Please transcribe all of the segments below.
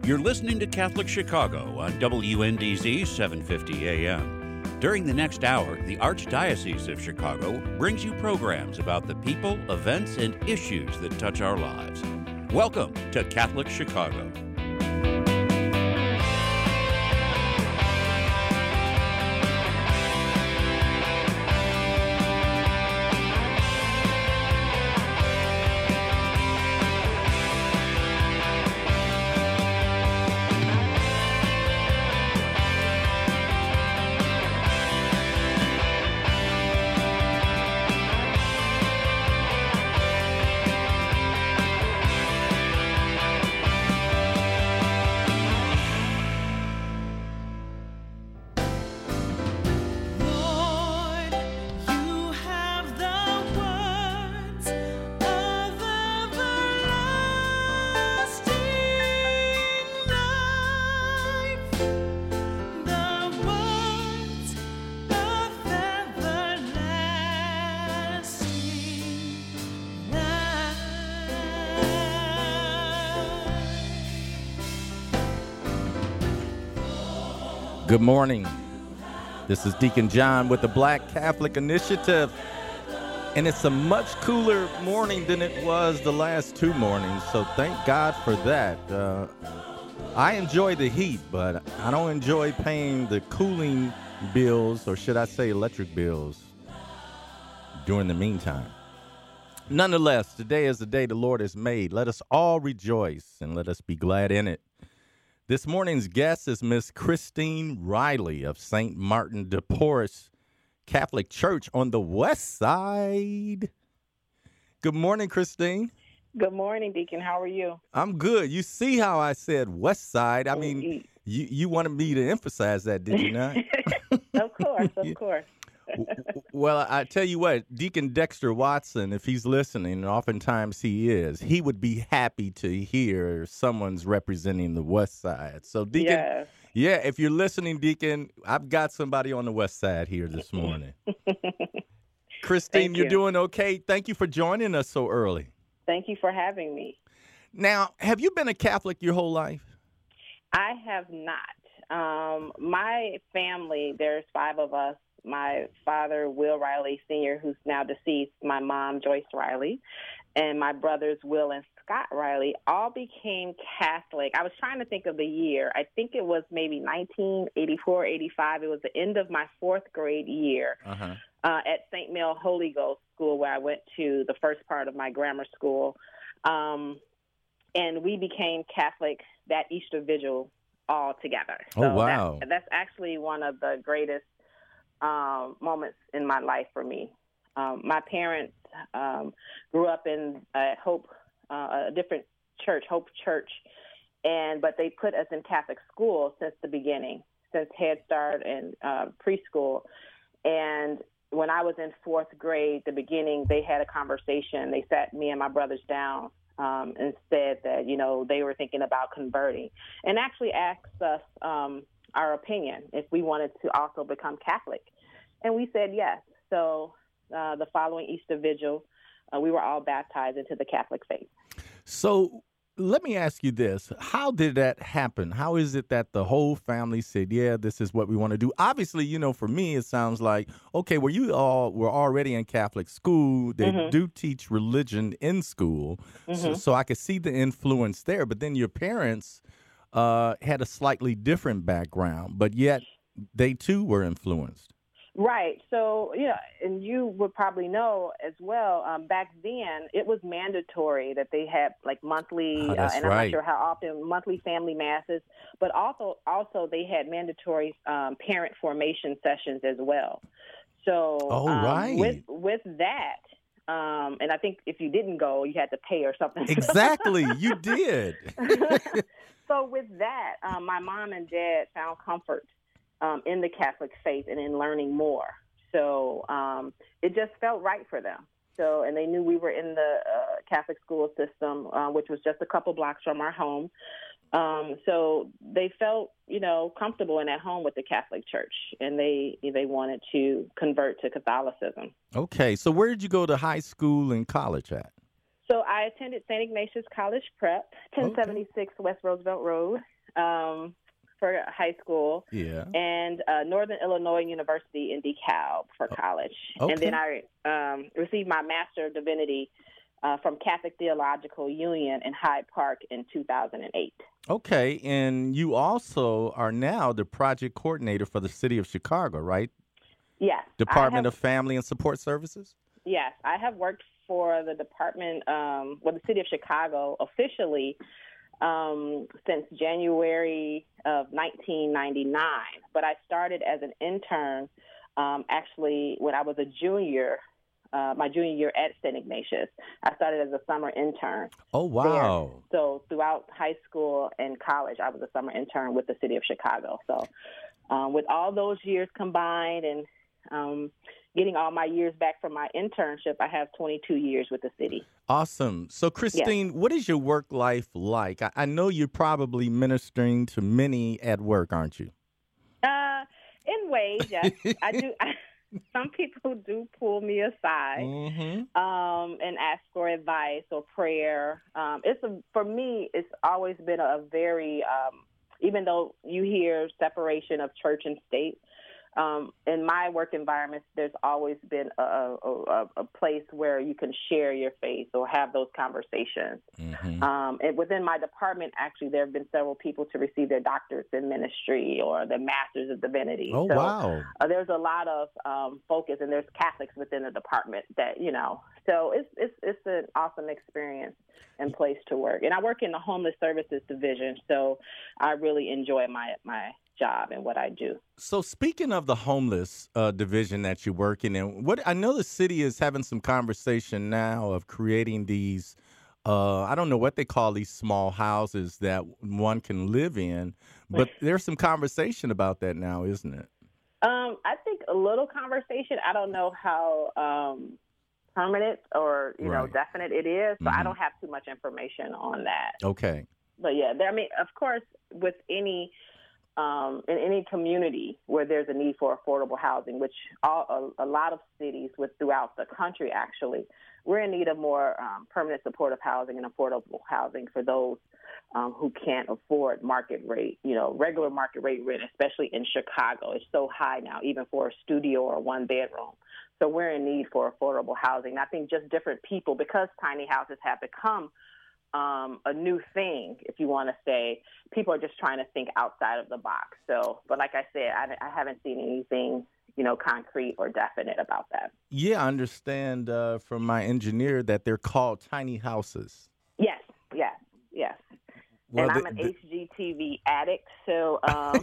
You're listening to Catholic Chicago on WNDZ 750 AM. During the next hour, the Archdiocese of Chicago brings you programs about the people, events, and issues that touch our lives. Welcome to Catholic Chicago. Good morning. This is Deacon John with the Black Catholic Initiative, and it's a much cooler morning than it was the last two mornings, so thank God for that. I enjoy the heat, but I don't enjoy paying the cooling bills, or should I say electric bills, during the meantime. Nonetheless, today is the day the Lord has made. Let us all rejoice, and let us be glad in it. This morning's guest is Miss Christine Riley of St. Martin de Porres Catholic Church on the West Side. Good morning, Christine. Good morning, Deacon. How are you? I'm good. You see how I said West Side? I mean, you wanted me to emphasize that, did you not? Of course, of course. Well, I tell you what, Deacon Dexter Watson, if he's listening, and oftentimes he is, he would be happy to hear someone's representing the West Side. So, Deacon, yes. Yeah, if you're listening, Deacon, I've got somebody on the West Side here this morning. Christine, you're doing okay? Thank you for joining us so early. Thank you for having me. Now, have you been a Catholic your whole life? I have not. My family, there's 5 of us. My father, Will Riley Sr., who's now deceased, my mom, Joyce Riley, and my brothers, Will and Scott Riley, all became Catholic. I was trying to think of the year. I think it was maybe 1984, 85. It was the end of my 4th grade year at St. Mel Holy Ghost School, where I went to the first part of my grammar school. And we became Catholic that Easter Vigil all together. So oh, wow. That's actually one of the greatest moments in my life for me. My parents grew up in Hope, a different church, Hope Church, but they put us in Catholic school since the beginning, since Head Start and preschool. And when I was in 4th grade, the beginning, they had a conversation. They sat me and my brothers down and said that, they were thinking about converting, and actually asked us our opinion if we wanted to also become Catholic. And we said yes. So the following Easter Vigil, we were all baptized into the Catholic faith. So let me ask you this. How did that happen? How is it that the whole family said, yeah, this is what we want to do? Obviously, for me, it sounds like, okay, well, you all were already in Catholic school. They do teach religion in school. So I could see the influence there. But then your parents had a slightly different background, but yet they too were influenced. Right. So, and you would probably know as well, back then it was mandatory that they had like monthly, and I'm not sure how often, monthly family masses, but also they had mandatory parent formation sessions as well. So with that, and I think if you didn't go, you had to pay or something. Exactly. You did. So with that, my mom and dad found comfort in the Catholic faith and in learning more. So it just felt right for them. So, and they knew we were in the Catholic school system, which was just a couple blocks from our home. So they felt, comfortable and at home with the Catholic Church, and they wanted to convert to Catholicism. Okay. So where did you go to high school and college at? So I attended St. Ignatius College Prep, 1076 West Roosevelt Road. for high school. Yeah. And Northern Illinois University in DeKalb for college. Okay. And then I received my Master of Divinity from Catholic Theological Union in Hyde Park in 2008. Okay, and you also are now the project coordinator for the city of Chicago, right? Yes. Department of Family and Support Services? Yes, I have worked for the department, the city of Chicago officially since January of 1999. But I started as an intern actually when I was a junior, my junior year at St. Ignatius. I started as a summer intern. Oh, wow. There. So throughout high school and college, I was a summer intern with the city of Chicago. So with all those years combined and getting all my years back from my internship, I have 22 years with the city. Awesome. So, Christine, What is your work life like? I know you're probably ministering to many at work, aren't you? In ways, yes. I do. Some people do pull me aside and ask for advice or prayer. For me, it's always been a very, even though you hear separation of church and state, in my work environments, there's always been a place where you can share your faith or have those conversations. And within my department, actually, there have been several people to receive their doctorates in ministry or their masters of divinity. Oh, so, wow. There's a lot of focus, and there's Catholics within the department that, so it's an awesome experience and place to work. And I work in the homeless services division, so I really enjoy my job and what I do. So speaking of the homeless division that you're working in, I know the city is having some conversation now of creating these, I don't know what they call these small houses that one can live in, but there's some conversation about that now, isn't it? I think a little conversation. I don't know how permanent or, definite it is, so I don't have too much information on that. Okay. But yeah, of course, with any in any community where there's a need for affordable housing, which a lot of cities throughout the country, actually, we're in need of more permanent supportive housing and affordable housing for those who can't afford market rate, regular market rate rent, especially in Chicago. It's so high now, even for a studio or one bedroom. So we're in need for affordable housing. And I think just different people, because tiny houses have become a new thing, if you want to say, people are just trying to think outside of the box. So, but like I said, I haven't seen anything, concrete or definite about that. Yeah, I understand from my engineer that they're called tiny houses. Yes. Well, and I'm an HGTV addict, so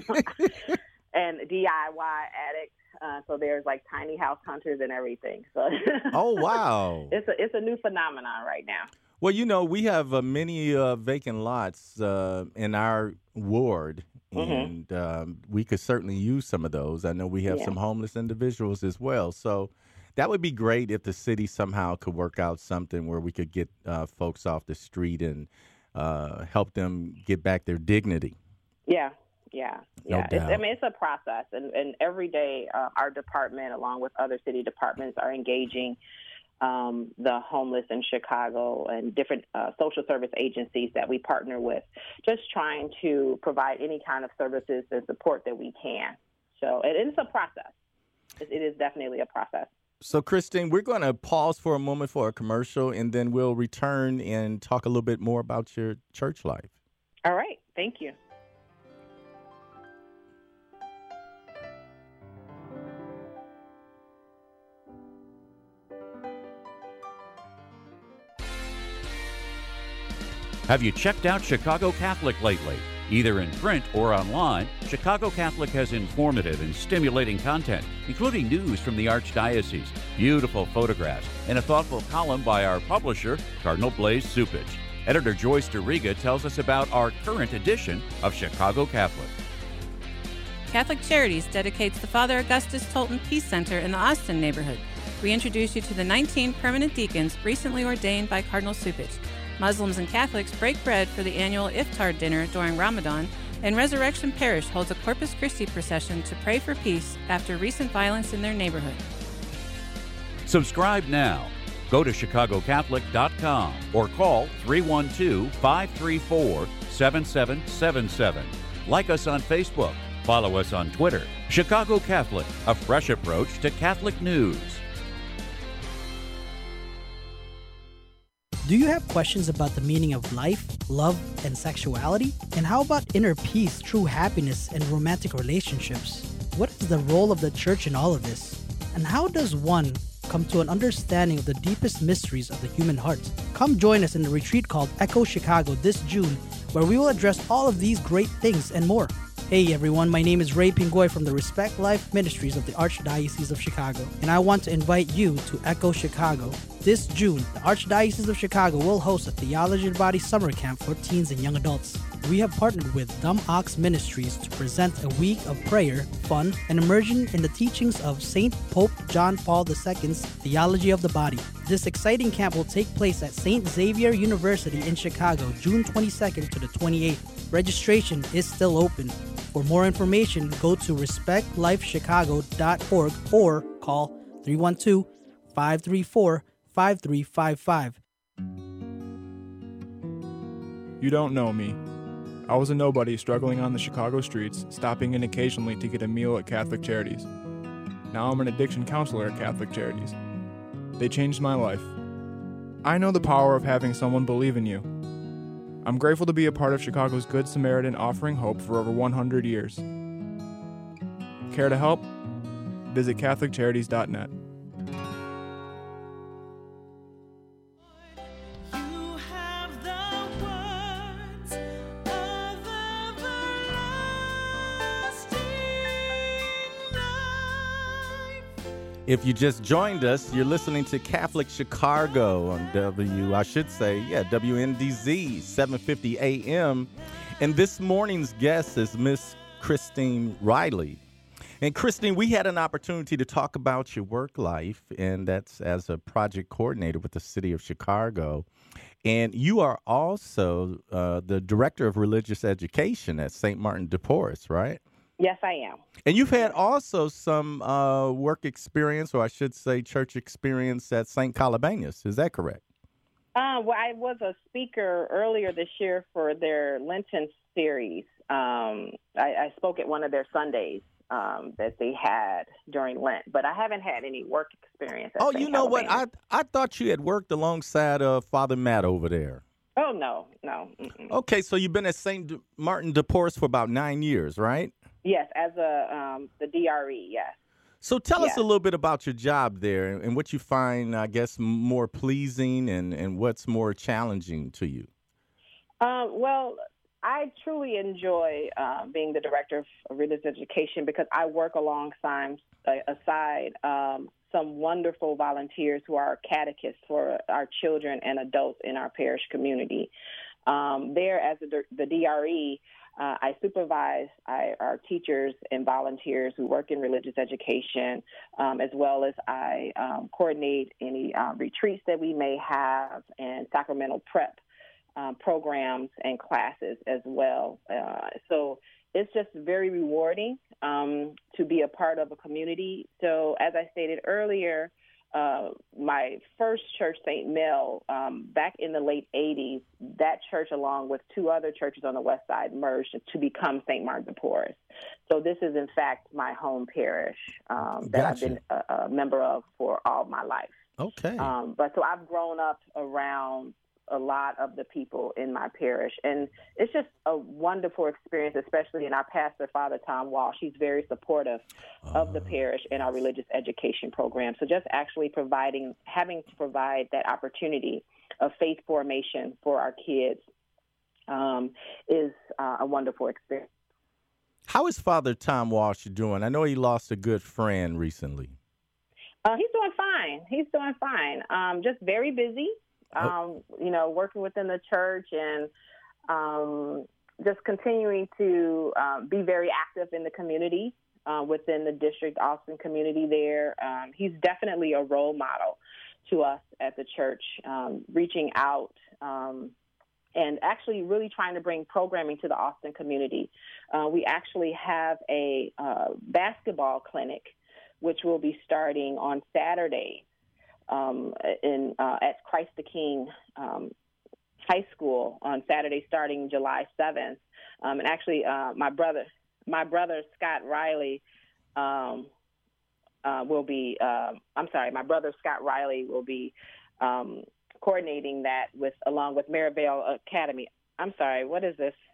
and DIY addict. So there's like tiny house hunters and everything. So oh, wow. It's a new phenomenon right now. Well, we have many vacant lots in our ward, and we could certainly use some of those. I know we have some homeless individuals as well. So that would be great if the city somehow could work out something where we could get folks off the street and help them get back their dignity. Yeah. No doubt. It's a process, and every day our department, along with other city departments, are engaging the homeless in Chicago and different social service agencies that we partner with, just trying to provide any kind of services and support that we can. So it's a process. It is definitely a process. So, Christine, we're going to pause for a moment for a commercial, and then we'll return and talk a little bit more about your church life. All right. Thank you. Have you checked out Chicago Catholic lately? Either in print or online, Chicago Catholic has informative and stimulating content, including news from the Archdiocese, beautiful photographs, and a thoughtful column by our publisher, Cardinal Blaise Cupich. Editor Joyce DeRiga tells us about our current edition of Chicago Catholic. Catholic Charities dedicates the Father Augustus Tolton Peace Center in the Austin neighborhood. We introduce you to the 19 permanent deacons recently ordained by Cardinal Cupich. Muslims and Catholics break bread for the annual Iftar dinner during Ramadan, and Resurrection Parish holds a Corpus Christi procession to pray for peace after recent violence in their neighborhood. Subscribe now. Go to chicagocatholic.com or call 312-534-7777. Like us on Facebook. Follow us on Twitter. Chicago Catholic, a fresh approach to Catholic news. Do you have questions about the meaning of life, love, and sexuality? And how about inner peace, true happiness, and romantic relationships? What is the role of the church in all of this? And how does one come to an understanding of the deepest mysteries of the human heart? Come join us in a retreat called Echo Chicago this June, where we will address all of these great things and more. Hey everyone, my name is Ray Pingoy from the Respect Life Ministries of the Archdiocese of Chicago, and I want to invite you to Echo Chicago. This June, the Archdiocese of Chicago will host a Theology and Body Summer Camp for teens and young adults. We have partnered with Dumb Ox Ministries to present a week of prayer, fun, and immersion in the teachings of St. Pope John Paul II's Theology of the Body. This exciting camp will take place at St. Xavier University in Chicago, June 22nd to the 28th. Registration is still open. For more information, go to respectlifechicago.org or call 312-534-5355. You don't know me. I was a nobody struggling on the Chicago streets, stopping in occasionally to get a meal at Catholic Charities. Now I'm an addiction counselor at Catholic Charities. They changed my life. I know the power of having someone believe in you. I'm grateful to be a part of Chicago's Good Samaritan offering hope for over 100 years. Care to help? Visit CatholicCharities.net. If you just joined us, you're listening to Catholic Chicago on WNDZ 750 AM. And this morning's guest is Miss Christine Riley. And Christine, we had an opportunity to talk about your work life, and that's as a project coordinator with the city of Chicago. And you are also the director of religious education at St. Martin de Porres, right? Yes, I am. And you've had also some work experience, or I should say church experience at St. Columbanus. Is that correct? Well, I was a speaker earlier this year for their Lenten series. I spoke at one of their Sundays that they had during Lent, but I haven't had any work experience at St. You know Columbanus. what? I thought you had worked alongside Father Matt over there. Oh, no. Mm-mm. Okay, so you've been at St. Martin de Porres for about 9 years, right? Yes, as the DRE, yes. So tell us a little bit about your job there and what you find, I guess, more pleasing and what's more challenging to you. Well, I truly enjoy being the director of religious education because I work alongside some wonderful volunteers who are catechists for our children and adults in our parish community. There, as the DRE, I supervise our teachers and volunteers who work in religious education, as well as I coordinate any retreats that we may have and sacramental prep programs and classes as well. So it's just very rewarding to be a part of a community. So as I stated earlier, my first church, St. Mel, back in the late 80s, that church, along with two other churches on the west side, merged to become St. Martin de Porres. So this is, in fact, my home parish that I've been a member of for all my life. Okay. But so I've grown up around a lot of the people in my parish. And it's just a wonderful experience, especially in our pastor, Father Tom Walsh. He's very supportive of the parish and our religious education program. So just actually having to provide that opportunity of faith formation for our kids is a wonderful experience. How is Father Tom Walsh doing? I know he lost a good friend recently. He's doing fine. Just very busy. Working within the church and just continuing to be very active in the community within the district Austin community there. He's definitely a role model to us at the church, reaching out and actually really trying to bring programming to the Austin community. We actually have a basketball clinic, which will be starting on Saturday at Christ the King High School on Saturday starting July 7th. And actually, my brother Scott Riley will be. My brother Scott Riley will be coordinating that along with Maryvale Academy. I'm sorry, what is this?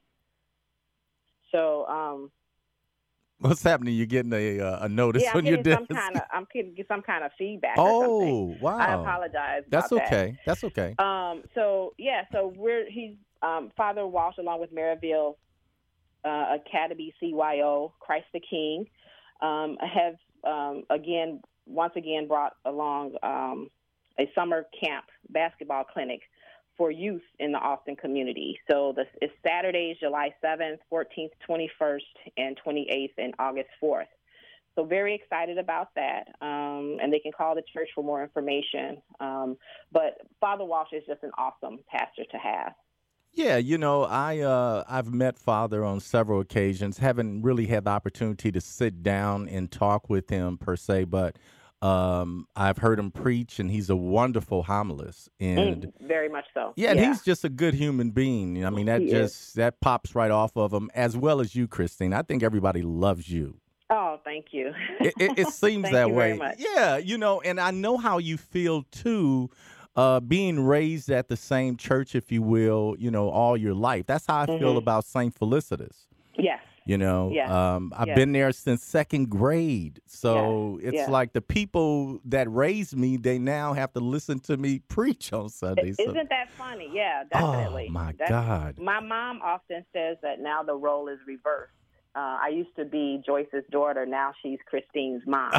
So. What's happening? You're getting a notice yeah, on your desk? I'm getting some kind of feedback. Oh, or something. Wow! I apologize. That's about okay. That. That's okay. So he's Father Walsh, along with Maryville Academy CYO, Christ the King, have once again brought along a summer camp basketball clinic for youth in the Austin community. So it's Saturdays, July 7th, 14th, 21st, and 28th, and August 4th. So very excited about that. And they can call the church for more information. But Father Walsh is just an awesome pastor to have. Yeah, I've met Father on several occasions. Haven't really had the opportunity to sit down and talk with him per se, but I've heard him preach, and he's a wonderful homilist, and very much so. Yeah, and he's just a good human being. I mean, that pops right off of him, as well as you, Christine. I think everybody loves you. Oh, thank you. It seems thank that you way. Very much. Yeah, and I know how you feel too. Being raised at the same church, if you will, all your life. That's how I feel about St. Felicitas. Yes. I've been there since second grade. So it's like the people that raised me, they now have to listen to me preach on Sundays. Isn't that funny? Yeah, definitely. Oh, my God. My mom often says that now the role is reversed. I used to be Joyce's daughter. Now she's Christine's mom.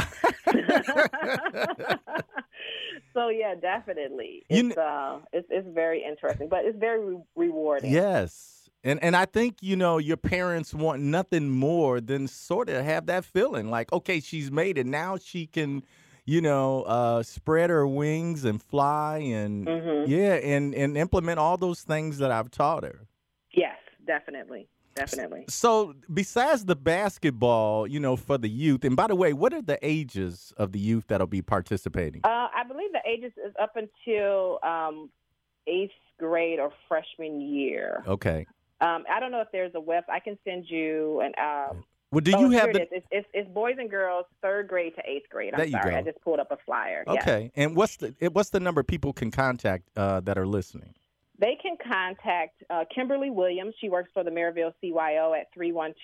So, yeah, definitely. It's very interesting, but it's very rewarding. Yes. And I think, your parents want nothing more than sort of have that feeling like, okay, she's made it. Now she can, spread her wings and fly and, and implement all those things that I've taught her. Yes, definitely. Definitely. So besides the basketball, for the youth, and by the way, what are the ages of the youth that'll be participating? I believe the ages is up until 8th grade or freshman year. Okay. I don't know if there's a web. I can send you an. Well, do you have It's boys and girls, 3rd grade to 8th grade. I'm sorry, I just pulled up a flyer. Okay, yes. And what's the number people can contact that are listening? They can contact Kimberly Williams. She works for the Maryville CYO at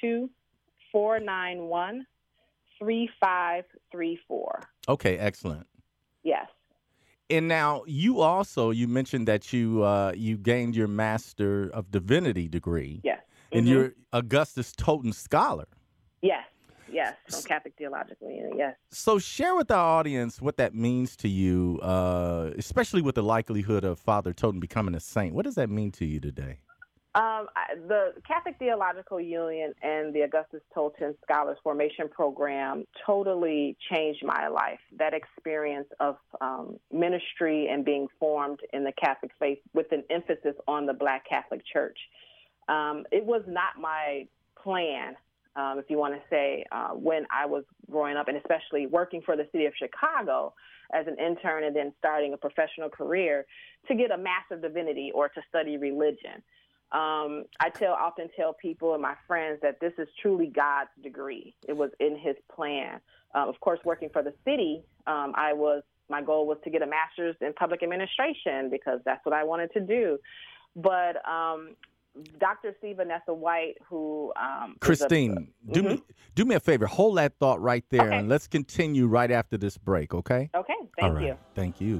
312-491-3534. Okay, excellent. Yes. And now you mentioned that you gained your Master of Divinity degree. Yes. And you're Augustus Tolton Scholar. Yes, from Catholic Theological Union, yes. So share with our audience what that means to you, especially with the likelihood of Father Tolton becoming a saint. What does that mean to you today? The Catholic Theological Union and the Augustus Tolton Scholars Formation Program totally changed my life. That experience of ministry and being formed in the Catholic faith with an emphasis on the Black Catholic Church. It was not my plan, if you want to say, when I was growing up, and especially working for the city of Chicago as an intern and then starting a professional career, to get a Master of Divinity or to study religion. I often tell people and my friends that this is truly God's degree. It was in His plan. Of course, working for the city, my goal was to get a master's in public administration because that's what I wanted to do. But Dr. C. Vanessa White, who Christine, do me a favor, hold that thought right there, and let's continue right after this break. Okay. Okay. Thank you. Thank you.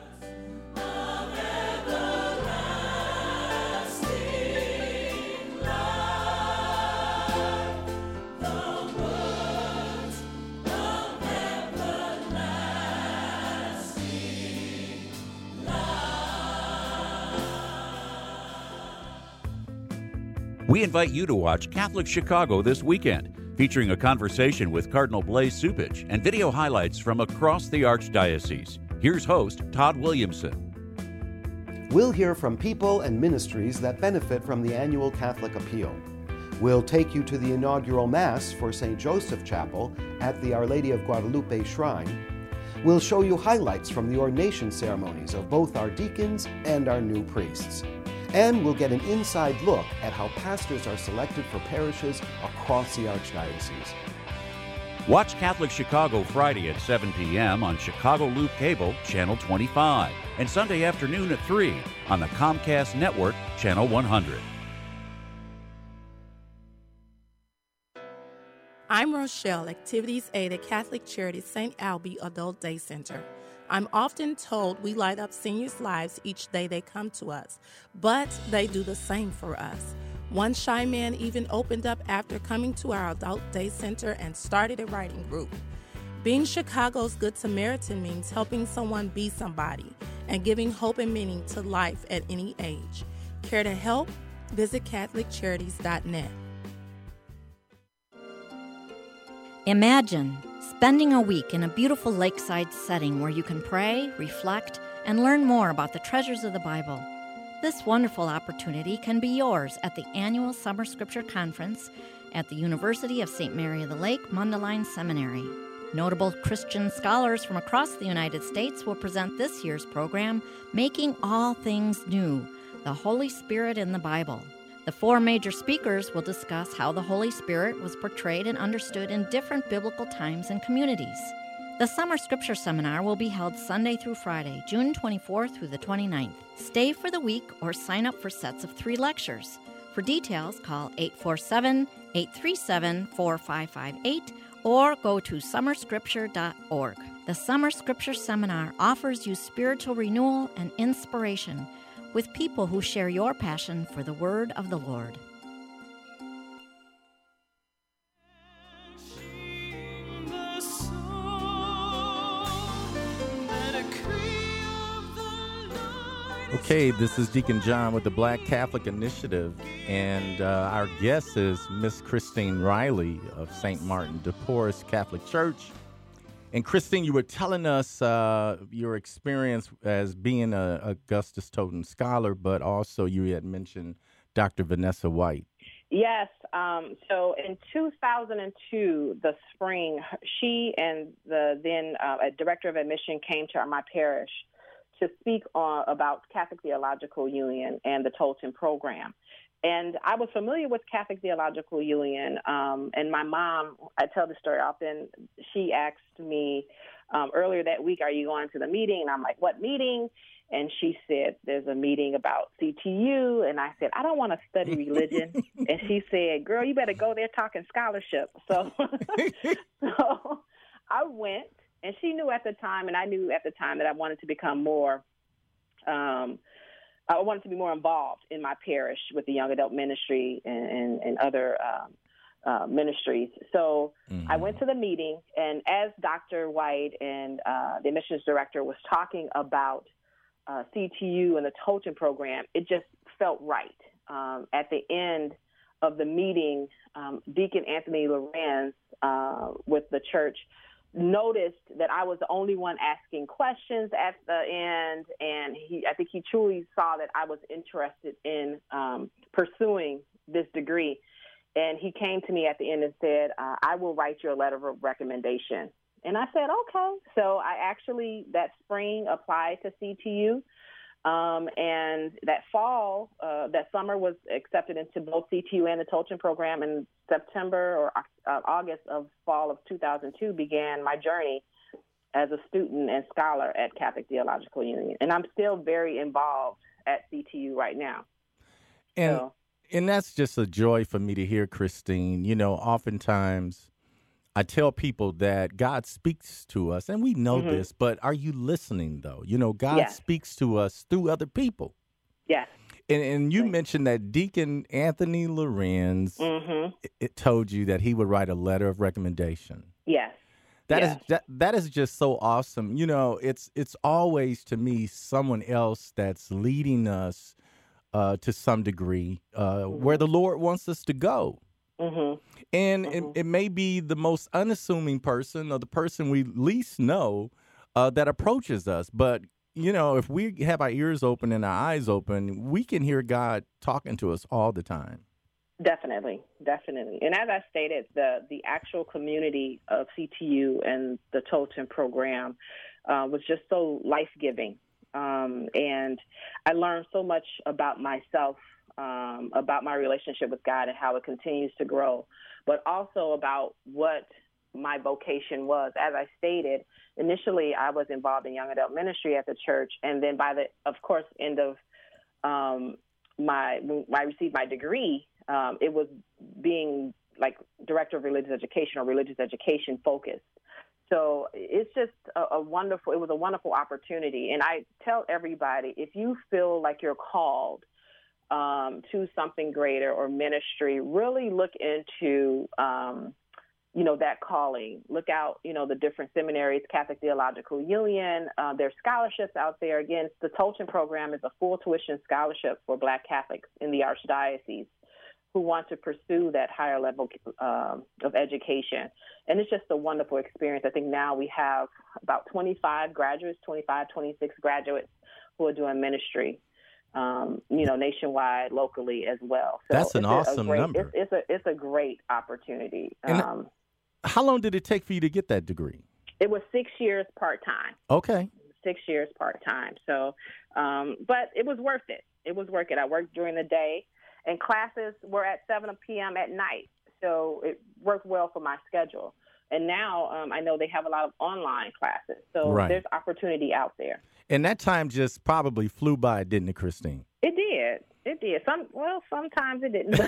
We invite you to watch Catholic Chicago this weekend, featuring a conversation with Cardinal Blaise Cupich and video highlights from across the Archdiocese. Here's host Todd Williamson. We'll hear from people and ministries that benefit from the annual Catholic Appeal. We'll take you to the inaugural Mass for St. Joseph Chapel at the Our Lady of Guadalupe Shrine. We'll show you highlights from the ordination ceremonies of both our deacons and our new priests. And we'll get an inside look at how pastors are selected for parishes across the Archdiocese. Watch Catholic Chicago Friday at 7 p.m. on Chicago Loop Cable, Channel 25, and Sunday afternoon at 3 on the Comcast Network, Channel 100. I'm Rochelle, Activities Aide at Catholic Charities St. Albee Adult Day Center. I'm often told we light up seniors' lives each day they come to us, but they do the same for us. One shy man even opened up after coming to our Adult Day Center and started a writing group. Being Chicago's Good Samaritan means helping someone be somebody and giving hope and meaning to life at any age. Care to help? Visit CatholicCharities.net. Imagine spending a week in a beautiful lakeside setting where you can pray, reflect, and learn more about the treasures of the Bible. This wonderful opportunity can be yours at the annual Summer Scripture Conference at the University of St. Mary of the Lake Mundelein Seminary. Notable Christian scholars from across the United States will present this year's program, Making All Things New, the Holy Spirit in the Bible. The 4 major speakers will discuss how the Holy Spirit was portrayed and understood in different biblical times and communities. The Summer Scripture Seminar will be held Sunday through Friday, June 24th through the 29th. Stay for the week or sign up for sets of 3 lectures. For details, call 847-837-4558 or go to summerscripture.org. The Summer Scripture Seminar offers you spiritual renewal and inspiration with people who share your passion for the Word of the Lord. Okay, this is Deacon John with the Black Catholic Initiative, and our guest is Miss Christine Riley of St. Martin de Porres Catholic Church. And Christine, you were telling us your experience as being a Augustus Toten Scholar, but also you had mentioned Dr. Vanessa White. Yes. So in 2002, the spring, she and the then director of admission came to my parish to speak about Catholic Theological Union and the Toten program. And I was familiar with Catholic Theological Union, and my mom, I tell this story often, she asked me earlier that week, are you going to the meeting? And I'm like, what meeting? And she said, there's a meeting about CTU. And I said, I don't want to study religion. And she said, girl, you better go there talking scholarship. So, so I went, and she knew at the time, and I knew at the time that I wanted to become more I wanted to be more involved in my parish with the young adult ministry and other ministries. So I went to the meeting, and as Dr. White and the admissions director was talking about CTU and the Toten program, it just felt right. At the end of the meeting, Deacon Anthony Lorenz with the church noticed that I was the only one asking questions at the end, and I think he truly saw that I was interested in pursuing this degree. And he came to me at the end and said, I will write you a letter of recommendation. And I said, okay. So I actually, that spring, applied to CTU. And that fall, that summer was accepted into both CTU and the Toten program. In September or August of fall of 2002 began my journey as a student and scholar at Catholic Theological Union. And I'm still very involved at CTU right now. And that's just a joy for me to hear, Christine. You know, oftentimes I tell people that God speaks to us, and we know this, but are you listening, though? You know, God speaks to us through other people. Yes. And you mentioned that Deacon Anthony Lorenz it told you that he would write a letter of recommendation. Yes. That is just so awesome. You know, it's always, to me, someone else that's leading us to some degree where the Lord wants us to go. And it may be the most unassuming person or the person we least know that approaches us. But, you know, if we have our ears open and our eyes open, we can hear God talking to us all the time. Definitely. And as I stated, the actual community of CTU and the Toten program was just so life-giving. And I learned so much about myself, about my relationship with God and how it continues to grow, but also about what my vocation was. As I stated, initially I was involved in young adult ministry at the church, and then by the, of course, end of when I received my degree, it was being like director of religious education or religious education focused. So it's just it was a wonderful opportunity. And I tell everybody, if you feel like you're called to something greater or ministry, really look into, that calling. Look out, the different seminaries, Catholic Theological Union. There's scholarships out there. Again, the Tolton program is a full tuition scholarship for Black Catholics in the Archdiocese who want to pursue that higher level of education. And it's just a wonderful experience. I think now we have about 26 graduates who are doing ministry, nationwide, locally as well. So that's an awesome number. It's a great opportunity. How long did it take for you to get that degree? It was 6 years part-time. Okay. 6 years part-time. So, but it was worth it. It was worth it. I worked during the day, and classes were at 7 p.m. at night. So it worked well for my schedule. And now I know they have a lot of online classes. So There's opportunity out there. And that time just probably flew by, didn't it, Christine? It did. It did. Sometimes it didn't.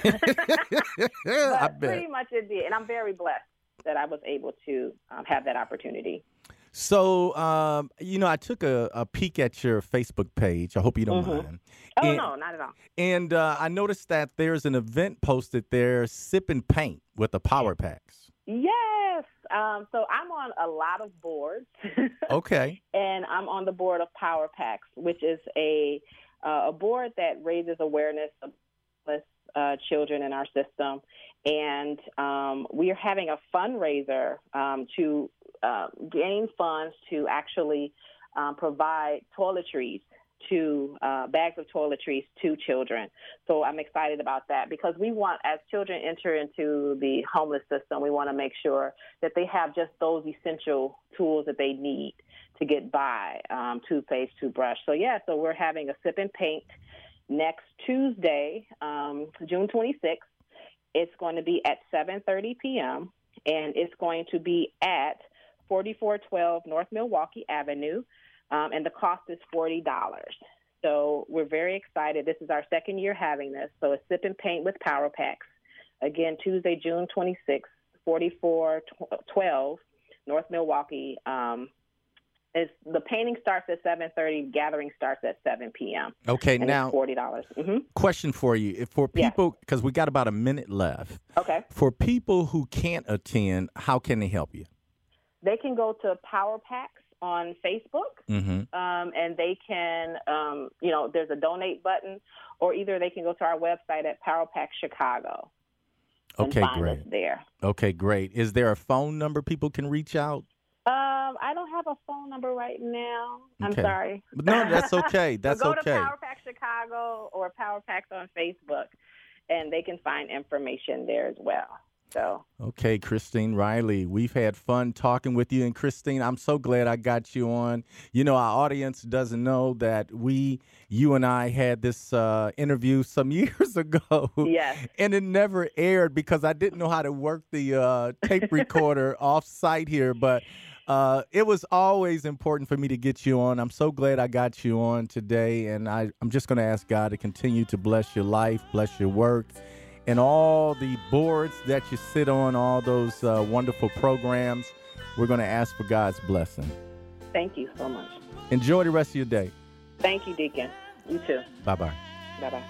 I bet. Pretty much it did. And I'm very blessed that I was able to have that opportunity. So, I took a peek at your Facebook page. I hope you don't mind. Oh, no, not at all. And I noticed that there's an event posted there, Sip and Paint with the Power Packs. Yes. So I'm on a lot of boards. Okay. And I'm on the board of Power Packs, which is a board that raises awareness of children in our system. And we are having a fundraiser to gain funds to actually provide toiletries bags of toiletries to children. So I'm excited about that because we want, as children enter into the homeless system, we want to make sure that they have just those essential tools that they need to get by, toothpaste, toothbrush. So we're having a Sip and Paint next Tuesday, June 26th. It's going to be at 7:30 p.m., and it's going to be at 4412 North Milwaukee Avenue, and the cost is $40. So we're very excited. This is our second year having this. So it's Sip and Paint with Power Packs. Again, Tuesday, June 26th, 4412 North Milwaukee. The painting starts at 7:30. Gathering starts at 7 p.m. Okay, and now it's $40. Question for you: for people, because we got about a minute left. Okay. For people who can't attend, how can they help you? They can go to Power Packs on Facebook, and they can, there's a donate button, or either they can go to our website at Power Pack Chicago. Okay, and find great. us there. Okay, great. Is there a phone number people can reach out? I don't have a phone number right now. I'm sorry. No, that's okay. That's so go okay. to Power Pack Chicago or Power Packs on Facebook, and they can find information there as well. So. Okay, Christine Riley, we've had fun talking with you. And Christine, I'm so glad I got you on. Our audience doesn't know that you and I had this interview some years ago. Yes. And it never aired because I didn't know how to work the tape recorder off site here. But it was always important for me to get you on. I'm so glad I got you on today. And I'm just going to ask God to continue to bless your life, bless your work, and all the boards that you sit on, all those wonderful programs. We're going to ask for God's blessing. Thank you so much. Enjoy the rest of your day. Thank you, Deacon. You too. Bye-bye. Bye-bye.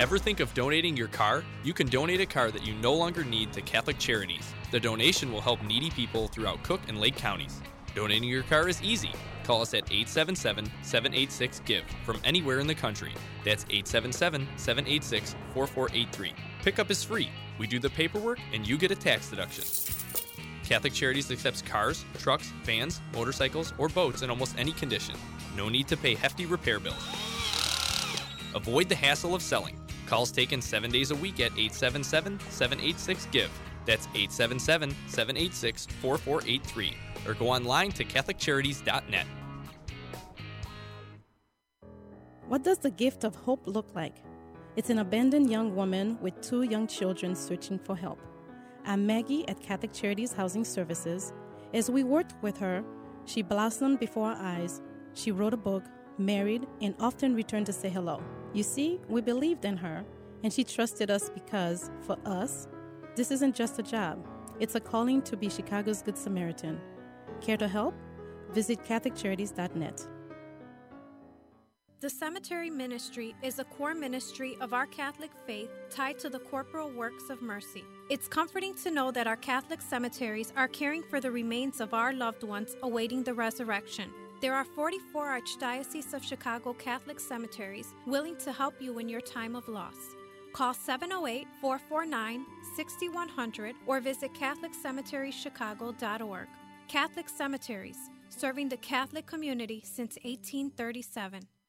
Ever think of donating your car? You can donate a car that you no longer need to Catholic Charities. The donation will help needy people throughout Cook and Lake counties. Donating your car is easy. Call us at 877-786-GIVE from anywhere in the country. That's 877-786-4483. Pickup is free. We do the paperwork and you get a tax deduction. Catholic Charities accepts cars, trucks, vans, motorcycles, or boats in almost any condition. No need to pay hefty repair bills. Avoid the hassle of selling. Calls taken 7 days a week at 877-786-GIVE. That's 877-786-4483. Or go online to CatholicCharities.net. What does the gift of hope look like? It's an abandoned young woman with 2 young children searching for help. I'm Maggie at Catholic Charities Housing Services. As we worked with her, she blossomed before our eyes. She wrote a book, married, and often returned to say hello. You see, we believed in her, and she trusted us because, for us, this isn't just a job. It's a calling to be Chicago's Good Samaritan. Care to help? Visit CatholicCharities.net. The Cemetery Ministry is a core ministry of our Catholic faith tied to the corporal works of mercy. It's comforting to know that our Catholic cemeteries are caring for the remains of our loved ones awaiting the resurrection. There are 44 Archdiocese of Chicago Catholic cemeteries willing to help you in your time of loss. Call 708-449-6100 or visit CatholicCemeteriesChicago.org. Catholic Cemeteries, serving the Catholic community since 1837.